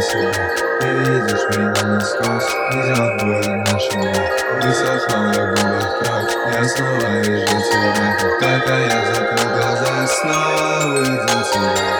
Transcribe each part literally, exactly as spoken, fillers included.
себя. Ты видишь меня насквозь, видел боль нашего. Высохла на губах кровь, я снова вижу тебя. Как только я закрыл глаза, я снова увидел тебя.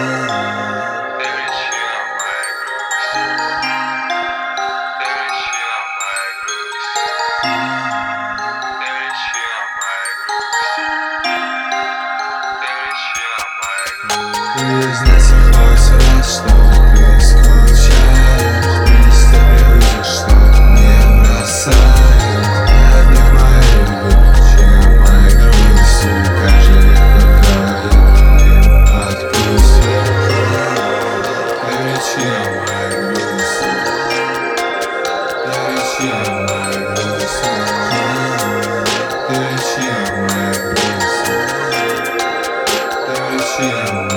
Произнесла раз, что ты скучаешь, и с тобой видишь, что не бросают. Одних моей любви, чем моей грусти. Как же легко говорить, отпусти. Ты причина моей грусти, ты причина моей грусти, ты причина моей грусти, ты причина.